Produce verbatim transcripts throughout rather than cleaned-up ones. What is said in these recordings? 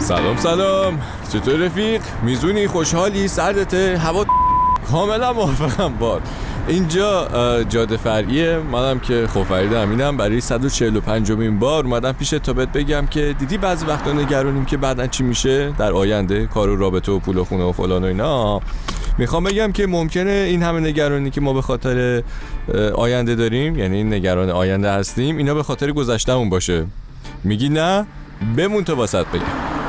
سلام سلام، چطور رفیق؟ میزونی؟ خوشحالی؟ سردته؟ هوا کاملا موافقم باد. اینجا جاده فرعیه، منم که خب فرید امینم برای صد و چهل و پنجمین بار اومدم پیش تا بهت بگم که دیدی بعضی وقتا نگرانیم که بعدن چی میشه در آینده، کار و رابطه و پول و خونه و فلان و اینا. میخوام بگم که ممکنه این همه نگرانی که ما به خاطر آینده داریم، یعنی نگران آینده هستیم، اینا به خاطر گذشتهمون باشه. میگی نه؟ بمون تا واسط بگم.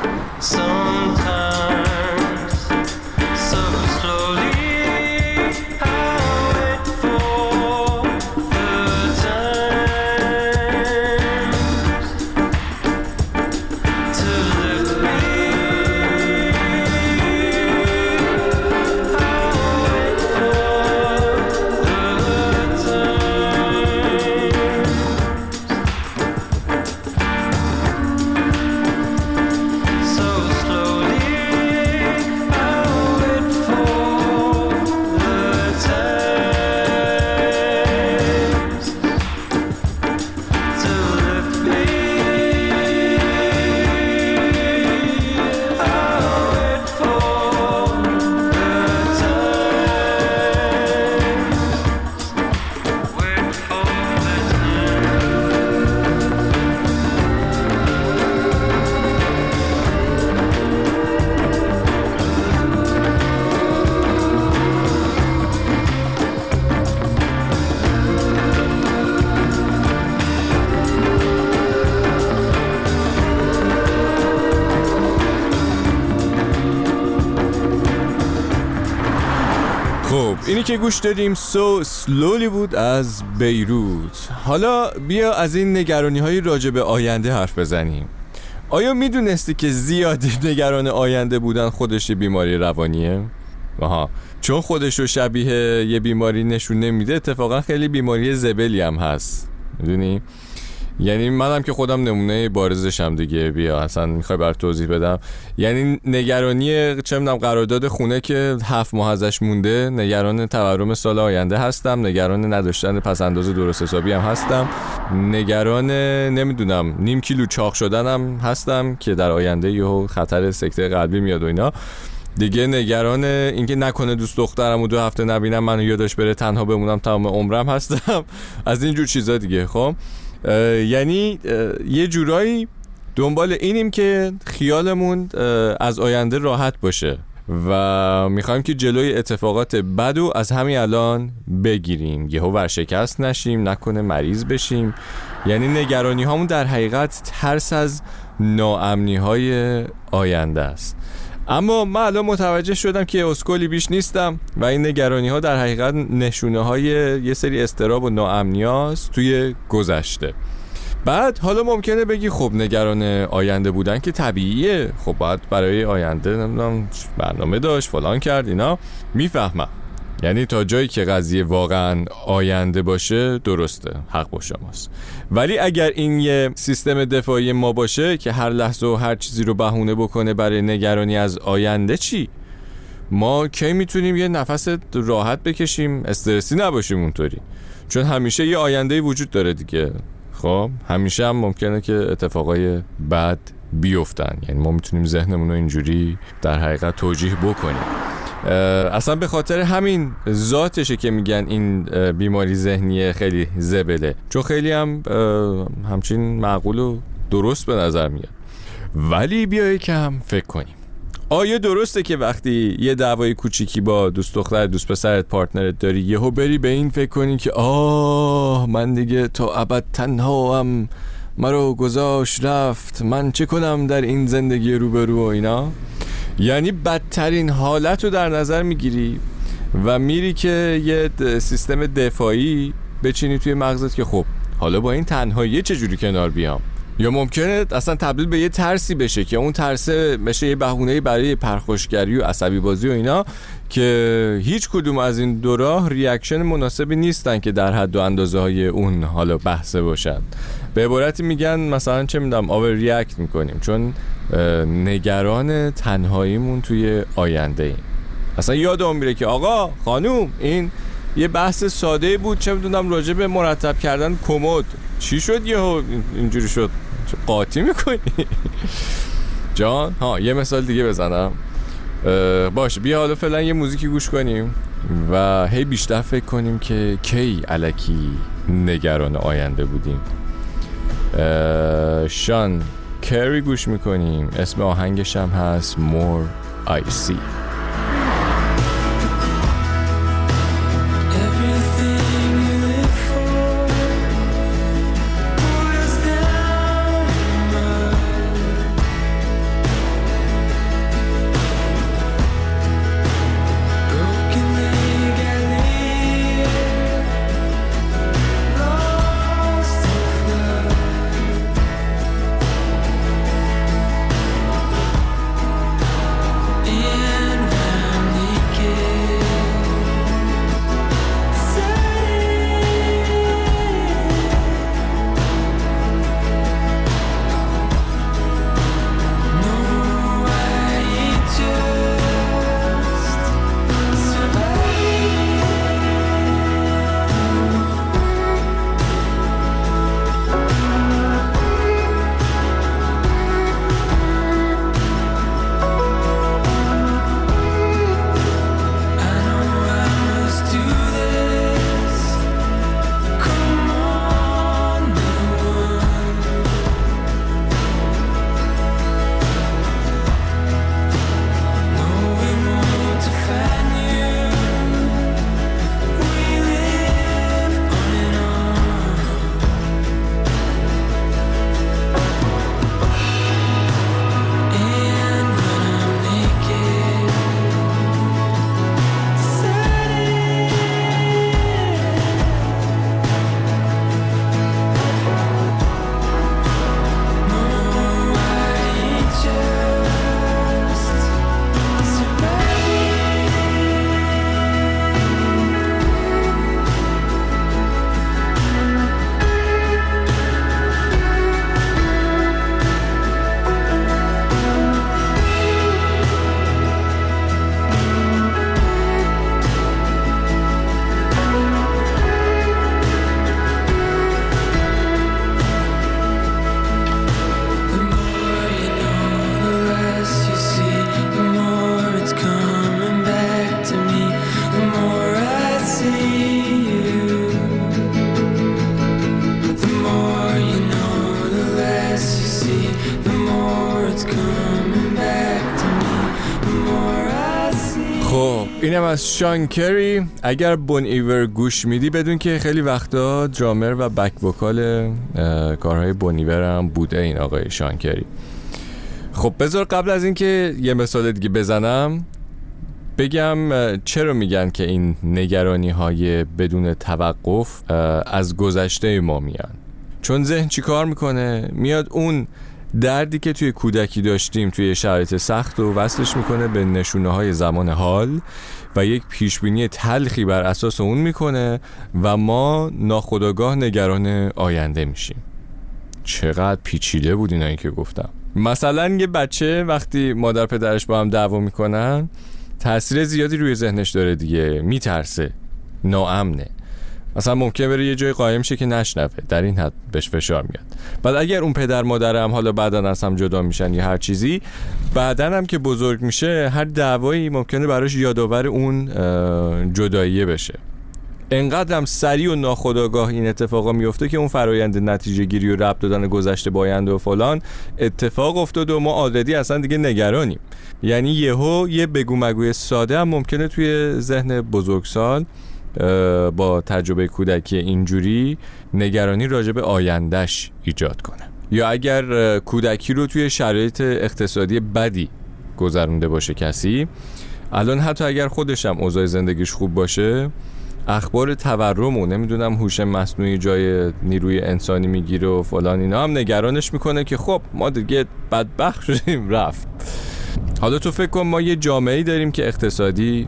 خب اینی که گوش دادیم So Slowly بود از بیروت. حالا بیا از این نگرانی های راجع به آینده حرف بزنیم. آیا میدونستی که زیادی نگران آینده بودن خودش یه بیماری روانیه؟ آها، چون خودش رو شبیه یه بیماری نشون نمیده، اتفاقا خیلی بیماری زبلی هم هست، میدونی؟ یعنی منم که خودم نمونه بارزشم دیگه. بیا اصلا میخوای بر توضیح بدم. یعنی نگرانی چه میدونم قرارداد خونه که هفت ماه ازش مونده، نگران تورم سال آینده هستم، نگران نداشتن پس انداز درست حسابی هم هستم، نگران نمیدونم نیم کیلو چاق شدنم هستم که در آینده یهو خطر سکته قلبی میاد و اینا دیگه، نگران اینکه نکنه دوست دخترمو دو هفته نبینم منو یادش بره تنها بمونم تمام عمرم هستم، از این جور چیزا دیگه. خب یعنی یه جورایی دنبال اینیم که خیالمون از آینده راحت باشه و میخوایم که جلوی اتفاقات بدو از همین الان بگیریم، یهو ورشکست نشیم، نکنه مریض بشیم. یعنی نگرانی هامون در حقیقت ترس از ناامنی های آینده است. اما من الان متوجه شدم که اسکولی بیش نیستم و این نگرانی ها در حقیقت نشونه های یه سری اضطراب و ناامنی هاست توی گذشته. بعد حالا ممکنه بگی خب نگران آینده بودن که طبیعیه، خب باید برای آینده نمیدونم برنامه داشت فلان کرد اینا، میفهمم. یعنی تا جایی که قضیه واقعا آینده باشه درسته، حق با شماست. ولی اگر این یه سیستم دفاعی ما باشه که هر لحظه و هر چیزی رو بهونه بکنه برای نگرانی از آینده، چی؟ ما کی میتونیم یه نفس راحت بکشیم، استرسی نباشیم اونطوری؟ چون همیشه یه آینده وجود داره دیگه. خب همیشه هم ممکنه که اتفاقای بد بیفتن، یعنی ما میتونیم ذهنمون رو اینجوری در حقیقت توجیه بکنیم. اصلا به خاطر همین ذاتشه که میگن این بیماری ذهنیه خیلی زبله، چون خیلی هم همچین معقول و درست به نظر میاد. ولی بیا یکم فکر کنیم، آیا درسته که وقتی یه دعوای کوچیکی با دوست دختر دوست پسرت پارتنرت داری یهو بری به این فکر کنی که آه من دیگه تا ابد تنها هم، مرا گذاشت رفت، من چه کنم در این زندگی روبرو و اینا؟ یعنی بدترین حالت رو در نظر میگیری و میری که یه سیستم دفاعی بچینی توی مغزت که خب حالا با این تنهایی چجوری کنار بیام. یا ممکنه اصلا تبدیل به یه ترسی بشه که اون ترسه بشه یه بهونه‌ای برای پرخاشگری و عصبی بازی و اینا، که هیچ کدوم از این دو راه ریاکشن مناسبی نیستن که در حد و اندازه های اون حالا بحثه باشن. به عبارتی میگن مثلا چه میدونم آور ریاکت میکنیم چون نگران تنهاییمون توی آینده ایم. اصلا یادم میره که آقا خانوم این یه بحث ساده بود، چه میدونم راجع به مرتب کردن کمد، چی شد یهو اینجوری شد؟ چه قاطی میکنی؟ جان ها یه مثال دیگه بزنم. باشه بیا حالا فعلا یه موزیکی گوش کنیم و هی بیشتر فکر کنیم که کی الکی نگران آینده بودیم. شان کری گوش میکنیم، اسم آهنگش هم هست More I See. خب اینم از شان کری. اگر بون ایور گوش میدی بدون که خیلی وقتا درامر و بک وکال کارهای بون ایور هم بوده این آقای شان کری. خب بذار قبل از این که یه مثال دیگه بزنم بگم چرا میگن که این نگرانی های بدون توقف از گذشته ما میان. چون ذهن چی کار میکنه؟ میاد اون دردی که توی کودکی داشتیم توی شرایط سخت و وصلش میکنه به نشونه های زمان حال و یک پیشبینی تلخی بر اساس اون میکنه و ما ناخودآگاه نگران آینده میشیم. چقدر پیچیده بود اینایی که گفتم. مثلا یه بچه وقتی مادر پدرش با هم دعوا میکنن تأثیر زیادی روی ذهنش داره دیگه، میترسه، ناامنه. مثلا ممکنه بره یه جای قایم شه که نشنوه، در این حد بهش فشار میاد. بعد اگر اون پدر مادر هم حالا بعدن از هم جدا میشن یا هر چیزی، بعدن هم که بزرگ میشه هر دعوایی ممکنه براش یادآور اون جداییه بشه. انقدر هم سریع و ناخودآگاه این اتفاقا میفته که اون فرایند نتیجه گیری و ربط دادن گذشته با آینده و فلان اتفاق افتاد و ما آلردی اصلا دیگه نگرانیم. یعنی یهو یه بگو مگوی ساده هم ممکنه توی ذهن بزرگسال با تجربه کودکی اینجوری نگرانی راجع به آیندهش ایجاد کنه. یا اگر کودکی رو توی شرایط اقتصادی بدی گذرونده باشه کسی، الان حتی اگر خودش هم اوضاع زندگیش خوب باشه، اخبار تورم و نمیدونم هوش مصنوعی جای نیروی انسانی میگیره و فلان اینا هم نگرانش میکنه که خب ما دیگه بدبخت شدیم رفت. حالا تو فکر کن ما یه جامعه‌ای داریم که اقتصادی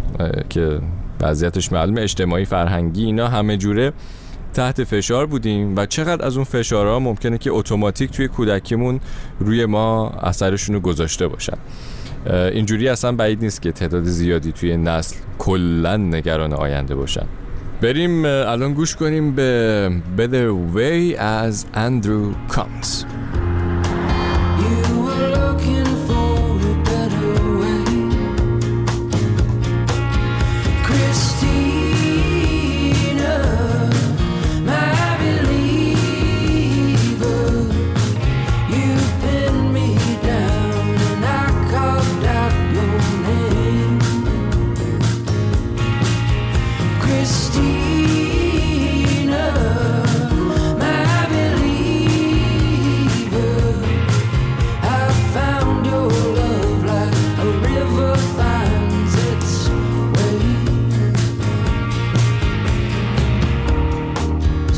که وضعیتش معلومه، اجتماعی، فرهنگی، اینا همه جوره تحت فشار بودیم و چقدر از اون فشارها ممکنه که اتوماتیک توی کودکیمون روی ما اثرشون رو گذاشته باشن. اینجوری اصلا بعید نیست که تعداد زیادی توی نسل کلن نگران آینده باشن. بریم الان گوش کنیم به Better Way از اندرو کامز. You were looking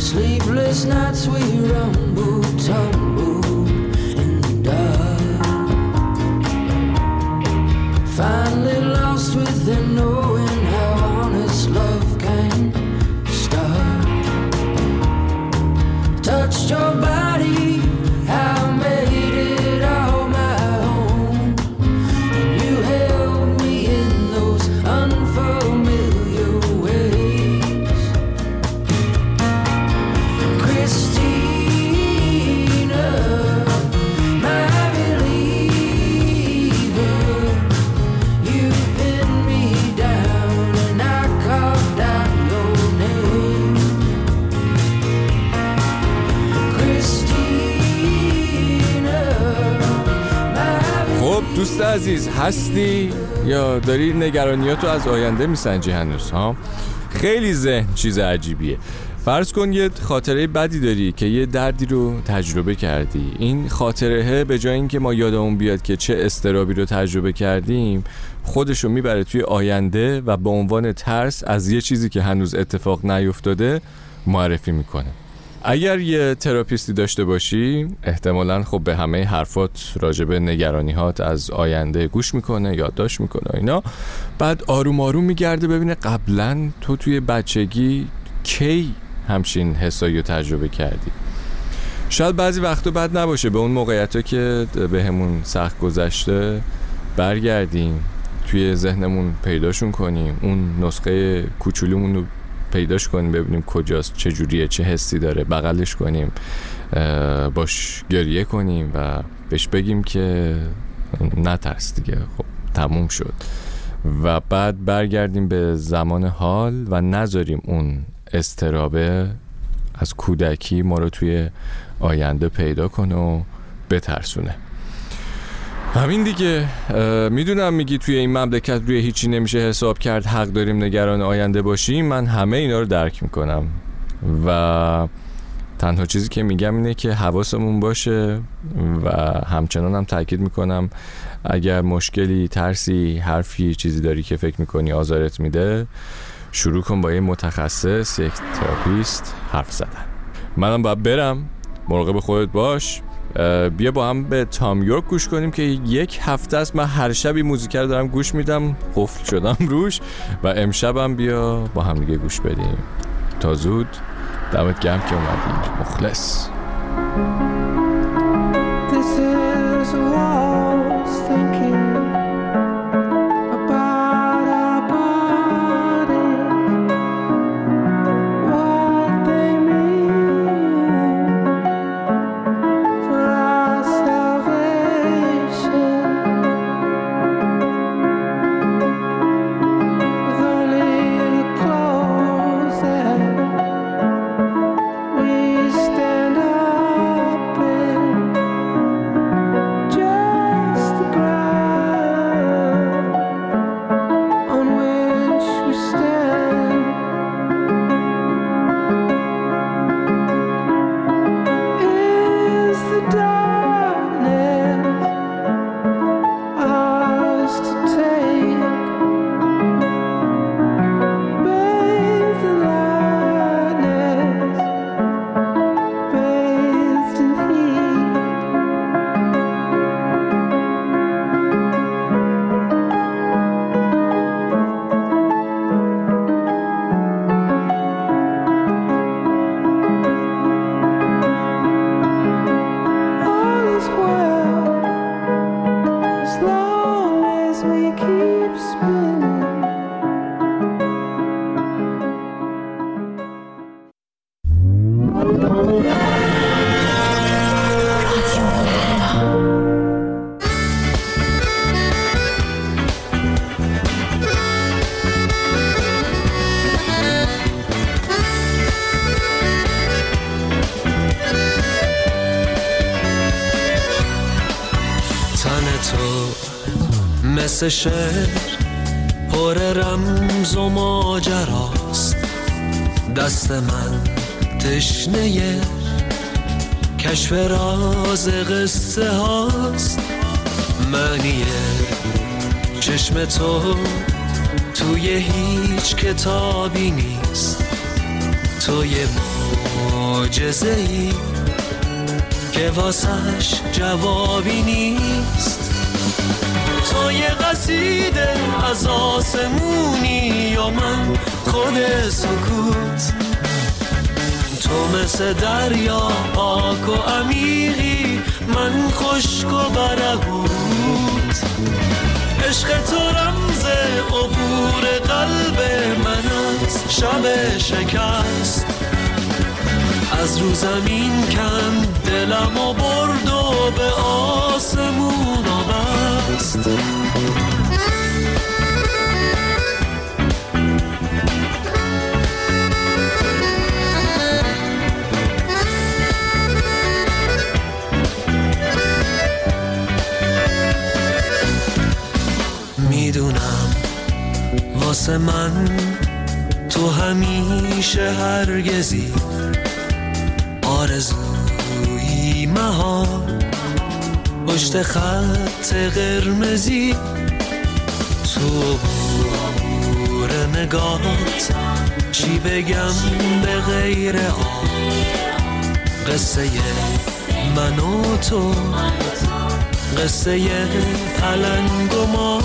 Sleepless nights we rumble, tumble in the dark. Finally lost within knowing how honest love can start. Touched your body, how I made it all my own, and you held me in those unfamiliar ways. Christina, my believer, you pinned me down and I carved out your name. خب دوست عزیز، هستی یا داری نگرانیاتو از آینده میسنجی هنوز ها؟ خیلی ذهن چیز عجیبیه. فرض کن یه خاطره بدی داری که یه دردی رو تجربه کردی. این خاطره به جای اینکه ما یادمون بیاد که چه اضطرابی رو تجربه کردیم، خودشو میبره توی آینده و به عنوان ترس از یه چیزی که هنوز اتفاق نیفتاده معرفی میکنه. اگر یه تراپیستی داشته باشی، احتمالاً خب به همه حرفات راجب نگرانی‌هات از آینده گوش میکنه، یادداشت میکنه اینا. بعد آروم آروم میگرده ببینه قبلاً تو توی بچگی کی همچین حسایی رو تجربه کردی. شاید بعضی وقتا بد نباشه به اون موقعیتا که به همون سخت گذشته برگردیم، توی ذهنمون پیداشون کنیم، اون نسخه کوچولومون رو پیداش کنیم، ببینیم کجاست، چه جوریه، چه حسی داره، بغلش کنیم، باش گریه کنیم و بهش بگیم که نترس دیگه، خب تموم شد. و بعد برگردیم به زمان حال و نذاریم اون اضطرابه از کودکی ما رو توی آینده پیدا کنه و بترسونه. همین دیگه. میدونم میگی توی این مملکت روی هیچی نمیشه حساب کرد، حق داریم نگران آینده باشیم. من همه اینا رو درک میکنم و تنها چیزی که میگم اینه که حواسمون باشه و همچنان هم تاکید میکنم اگر مشکلی، ترسی، حرفی، چیزی داری که فکر میکنی آزارت میده، شروع کن با یه متخصص، یک تراپیست حرف زدن. منم باید برم، مراقب خودت باش. بیا با هم به تام یورک گوش کنیم که یک هفته است من هر شبی موزیک رو دارم گوش میدم، قفل شدم روش و امشبم بیا با هم دیگه گوش بدیم. تا زود، دمت گرم که اومدی. مخلص. مثل شعر پر رمز و ماجراست، دست من تشنه کشف راز قصه هاست. معنی چشم تو توی هیچ کتابی نیست، توی معجزه‌ای که واسش جوابی نیست. تو یه قصیده از آسمونی و من خود سکوت. تو مثل دریا پاک و عمیقی، من خشک و برهوت. عشق تو رمز عبور قلب من از شب شکست. از رو زمین کند دلم و برد و به آسمون بست. میدونم واسه من تو همیشه هرگزی آرزویی مهار. پشت خط قرمزی تو بور نگات، چی بگم به غیر آن قصه من و تو، قصه پلنگ و ما.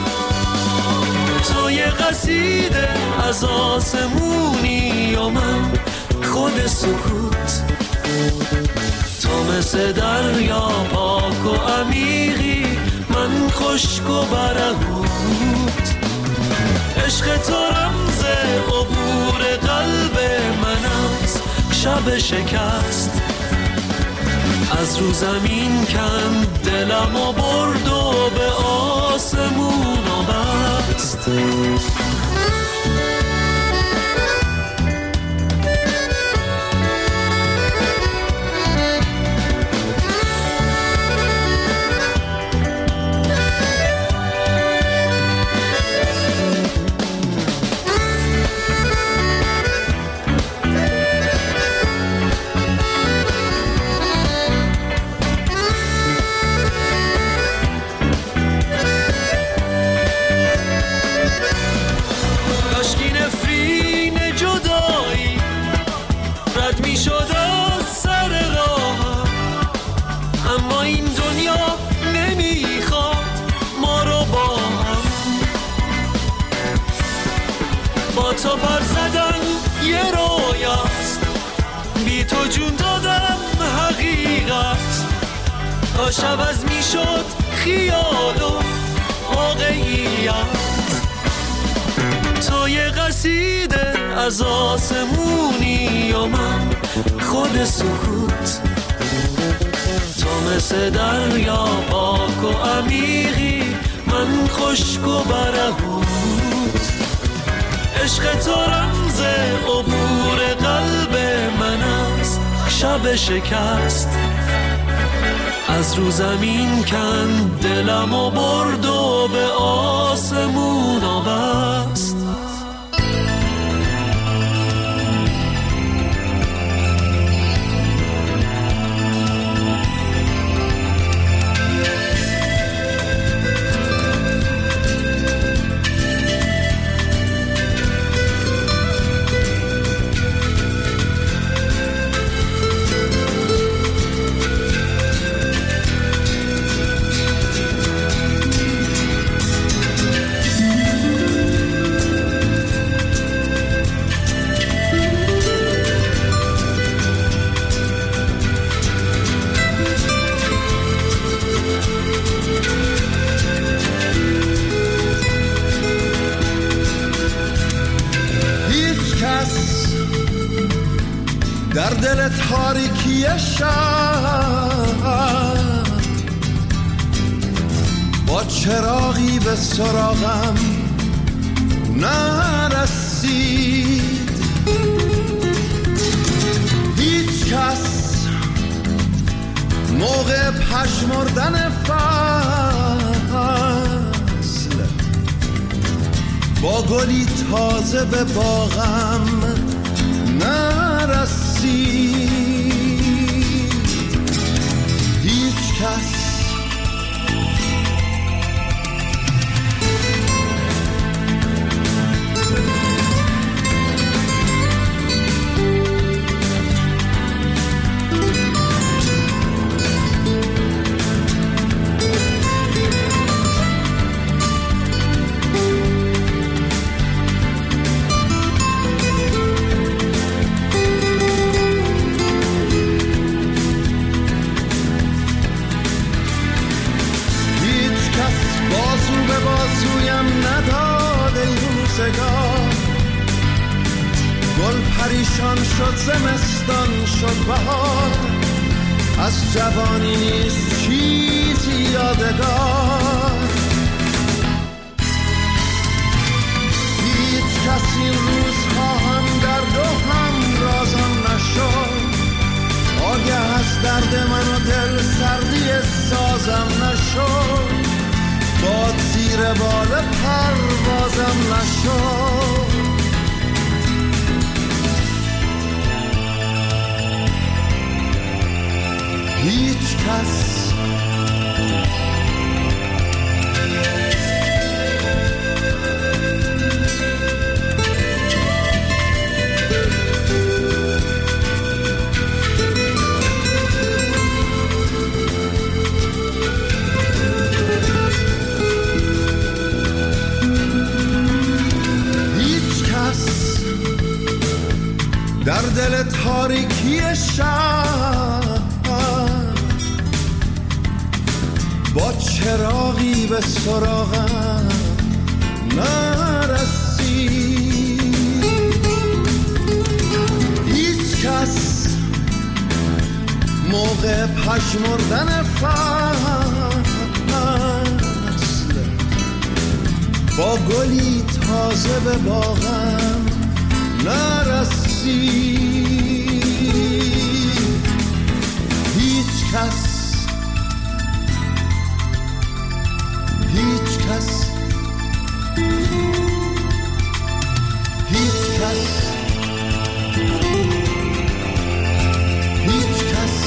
تو یه قصیده از آسمونی و من خود سکوت. تو مثل دریا پاک و عمیقی، من خشک و برهوت. عشق تو رمز عبور قلب من از شب شکست. از رو زمین کند دلم و برد و به آسمون بست. تو پر زدن یه رویاست، بی تو جون دادم حقیقت. تا شب از می شد خیال و واقعیت. تو یه قصیده از آسمونی و من خود سکوت. تو مثل دریا پاک و عمیقی، من خشک و برهوت. عشق تو رمز عبور قلب من از شب شکست. از رو زمین کند دلم و برد و به آسمون بست. در دل تاریکی شب با چراغی به سراغم نرسید. هیچ کس موقع پژمردن فصل با گلی تازه به باغم نرسید. هیچ کس زمستان شد بهار، از جوانی نیست چیزی یادگار. هیچ کسی این روزها هم درد و هم رازم نشد، آگه از درد من و دل سردی سازم نشد، باد زیر بال پروازم نشد. هیچ کس در دل تاریکی شب با چراغی به سراغم نرسید. هیچ کس موقع پژمردن فصل با گلی تازه به باغم نرسید. هیچ کس هیچ کس هیچ کس هیچ کس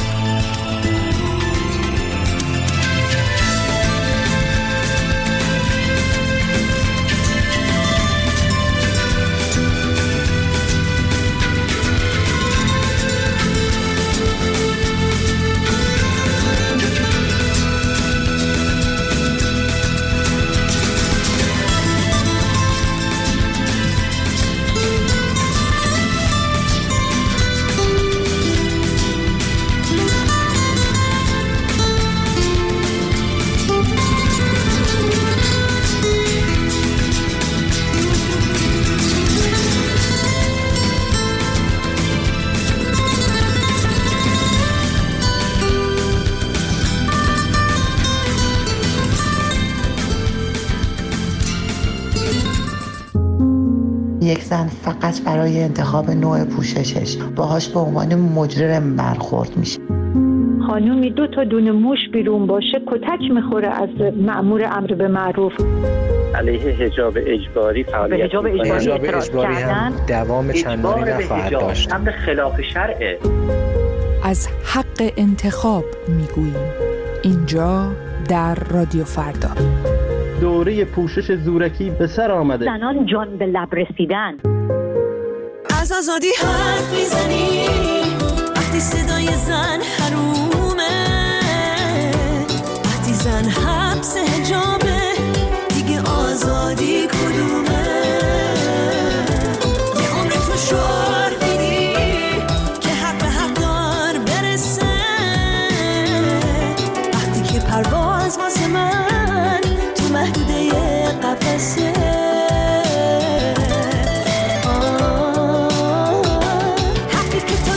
یک زن فقط برای انتخاب نوع پوششش باهاش به عنوان مجرم برخورد میشه. خانومی دو تا دونه موش بیرون باشه کتک میخوره از مأمور امر به معروف. علیه حجاب اجباری فعالیت حجاب اجباری, حجاب اجباری هم دوام چندانی نخواهد داشت. امر خلاف شرعه. از حق انتخاب میگوییم اینجا در رادیو فردا. دوره پوشش زورکی به سر آمده. زنان جان به لب رسیدن. از آزادی حرف میزنی وقتی صدای زن حرومه، وقتی زن حبس حجابه دیگه آزادی کدومه؟ یه عمر تو شعار دیدی که حق به حق دار برسه، وقتی که پرواز واسه من تو محدوده قفسه. حقی که تو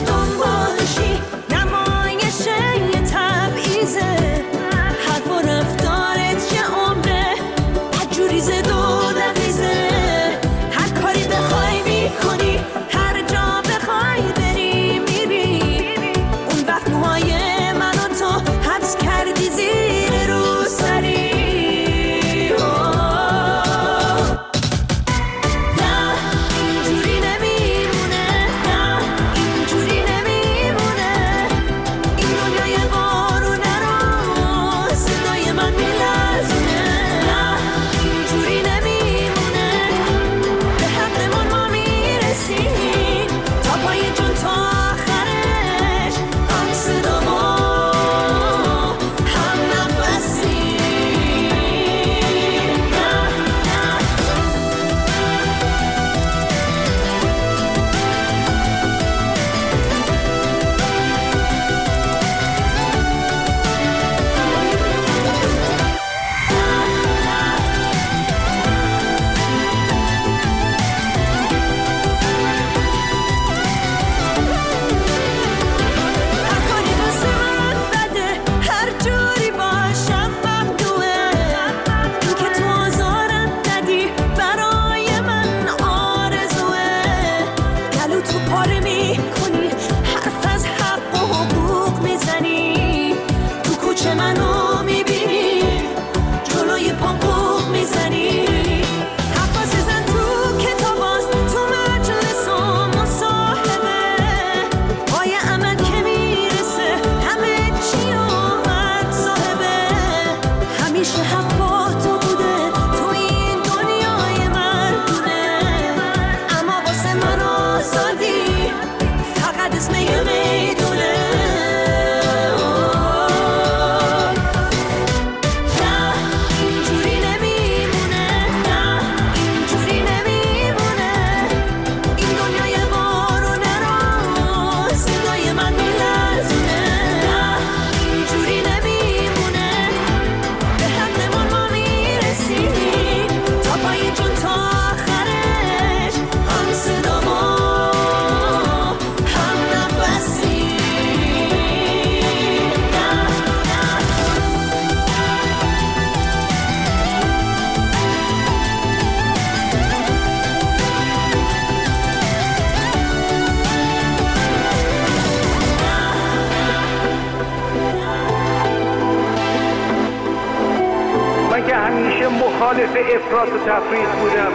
مخالف افراط و تفریط بودم.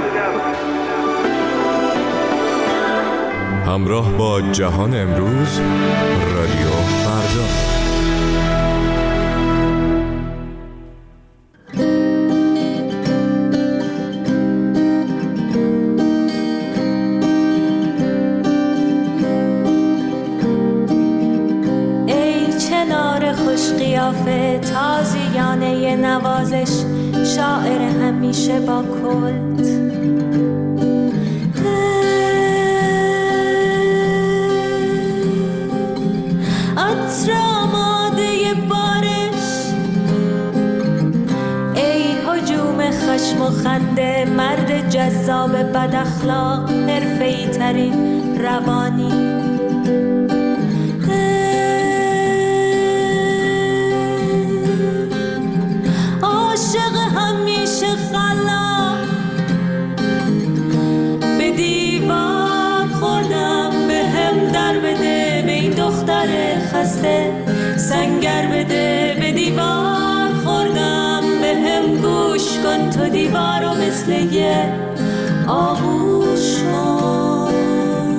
همراه با جهان امروز، رادیو فردا. قیافه تازیانه نوازش، شاعر همیشه با کلت. عطر آماده بارش، ای هجوم خشم و خنده، مرد جذاب بد اخلاق، حرفه‌ای ترین روانی. عاشق همیشه خلا، به دیوار خوردم، به هم در بده، به این دختر خسته سنگر بده. به دیوار خوردم، به هم گوش کن، تو دیوارو مثل یه آغوش کن،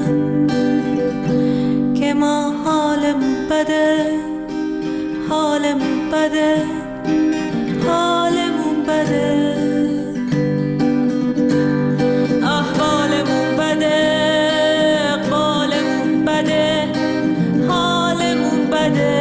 که ما حالمون بده، حالمون بده، حالمون بده، احوالمون بده، اقبالمون بده، حالمون بده.